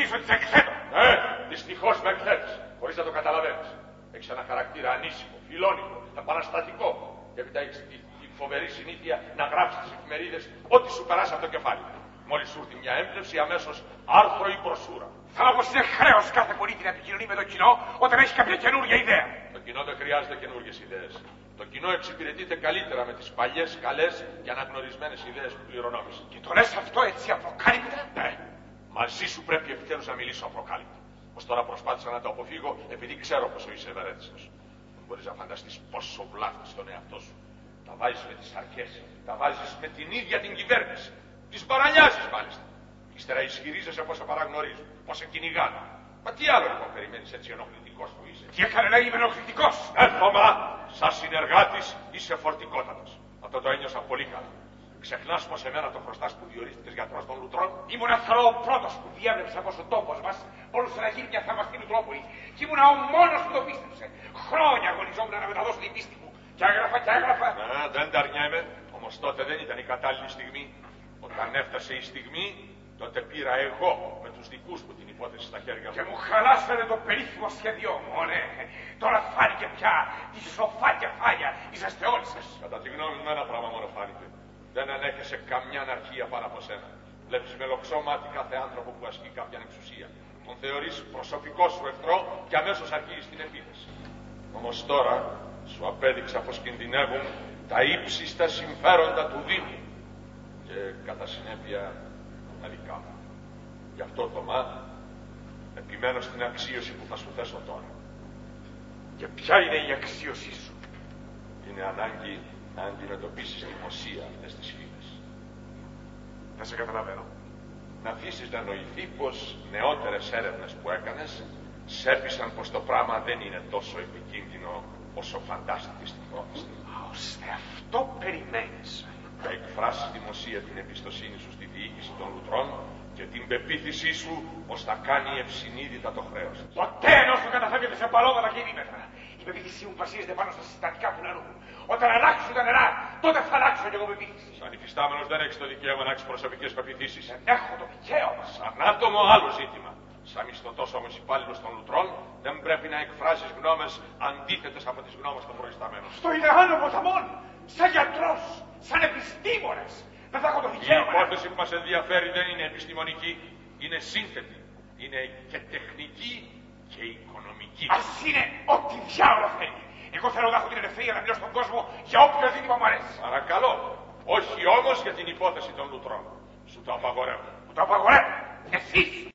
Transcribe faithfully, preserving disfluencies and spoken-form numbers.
πεις ότι σε εκθέτω. Ναι, δυστυχώς με εκθέτεις, χωρίς να το καταλαβαίνεις. Έχεις ένα χαρακτήρα ανήσυχο, φιλόνικο, επαναστατικό. Και έπειτα έχεις τη, τη φοβερή συνήθεια να γράψεις στις εφημερίδες ό,τι σου περάσει από το κεφάλι. Μόλις σου έρθει μια έμπνευση, αμέσως άρθρο ή προσούρα. Θα λέω πως είναι χρέος κάθε πολίτη να επικοινωνεί με το κοινό όταν έχει κάποια καινούργια ιδέα. Το κοινό δεν χρειάζεται καινούργιες ιδέες. Το κοινό εξυπηρετείται καλύτερα με τις παλιές, καλές και αναγνωρισμένες ιδέες που πληρονόμησε. Και το λες αυτό έτσι απροκάλυπτα? Ναι. Μαζί σου πρέπει επιτέλους να μιλήσω απροκάλυπτα. Ως τώρα προσπάθησα να το αποφύγω επειδή ξέρω πόσο είσαι ευερέθιστος. Δεν μπορείς να φανταστείς πόσο βλάφτεις τον εαυτό σου. Τα βάζεις με τις αρχές, τα βάζεις με την ίδια την κυβέρνηση. Τις παραλιάζεις μάλιστα. Ύστερα ισχυρίζεσαι πως σε παραγνωρίζουν, πως σε κυνηγάνε. Μα τι άλλο λοιπόν περιμένεις έτσι ενοχλητικός που είσαι? Τι έκανε να είμαι ενοχλητικός? Έθωμα, σαν συνεργάτης είσαι φορτικότατος. Αυτό το ένιωσα πολύ καλά. Ξεχνάς πως εμένα το χρωστάς που διορίστηκες γιατρός των λουτρών? Ήμουν αθαρό ο πρώτος που διέβλεψα πως ο τόπος μας μπορούσε να γίνει μια θαυμαστή λουτρόπολη. Και ήμουν ο μόνος που το πίστεψε. Χρόνια αγωνιζόμουν να μεταδώσω την πίστη μου. Και έγραφα και έγραφα. Ναι, δεν τα αρνιέμαι. Όμως τότε δεν ήταν η κατάλληλη στιγμή. Όταν έφτασε η στιγμή, τότε πήρα εγώ με τους δικούς μου την υπόθεση στα χέρια μου. Και μου χαλάσανε το περίφημο σχέδιό μου, ναι. Τώρα φάνηκε πια τη σοφά κεφάλια. Είσαστε όλοι σας. Κατά τη γνώμη μου, ένα πράγμα μόνο φάνηκε. Δεν ανέχεσαι καμιά αναρχία πάνω από σένα. Βλέπεις με λοξό μάτι κάθε άνθρωπο που ασκεί κάποια εξουσία. Τον θεωρείς προσωπικό σου εχθρό και αμέσως αρχίζεις την επίθεση. Όμως τώρα σου απέδειξα πως κινδυνεύουν τα ύψιστα συμφέροντα του Δήμου και κατά συνέπεια τα δικά μου. Γι' αυτό, Θωμά, επιμένω στην αξίωση που θα σου θέσω τώρα. Και ποια είναι η αξίωσή σου? Είναι ανάγκη να αντιμετωπίσεις δημοσία αυτές τις φήμες. Δεν σε καταλαβαίνω. Να αφήσεις να νοηθεί πως νεότερες έρευνες που έκανες σέπισαν πως το πράγμα δεν είναι τόσο επικίνδυνο όσο φαντάστηκες στην πρώτη στιγμή. Ώστε αυτό περιμένεις. Θα εκφράσεις δημοσία την εμπιστοσύνη σου στη διοίκηση των λουτρών και την πεποίθησή σου πως θα κάνει ευσυνείδητα το χρέος. Ποτέ ενώ σου καταφεύγεται σε μπαλώματα και ημίμετρα. Η πεποίθησή μου βασίζεται πάνω στα συστατικά του νερού. Όταν αλλάξουν τα νερά, τότε θα αλλάξω και εγώ πεποίθηση. Σαν υφιστάμενος δεν έχεις το δικαίωμα να έχεις προσωπικές πεποιθήσεις. Δεν έχω το δικαίωμα. Σαν άτομο άλλο ζήτημα. Σαν μισθωτός όμως υπάλληλος των λουτρών δεν πρέπει να εκφράζεις γνώμες αντίθετες από τις γνώμες των προϊσταμένων. Στο είναι άνω ποταμών, σαν γιατρός, σαν επιστήμονας. Δεν θα έχω το δικαίωμα. Η υπόθεση που μας ενδιαφέρει δεν είναι επιστημονική, είναι σύνθετη. Είναι και τεχνική και οικονομική. Ας είναι ό,τι διάολο θέλει. Εγώ θέλω να έχω την ελευθερία να μιλώ στον κόσμο για όποιο ζήτημα μου αρέσει. Παρακαλώ. Όχι όμως για την υπόθεση των λουτρών. Σου το απαγορεύω. Μου το απαγορεύω. Εσείς.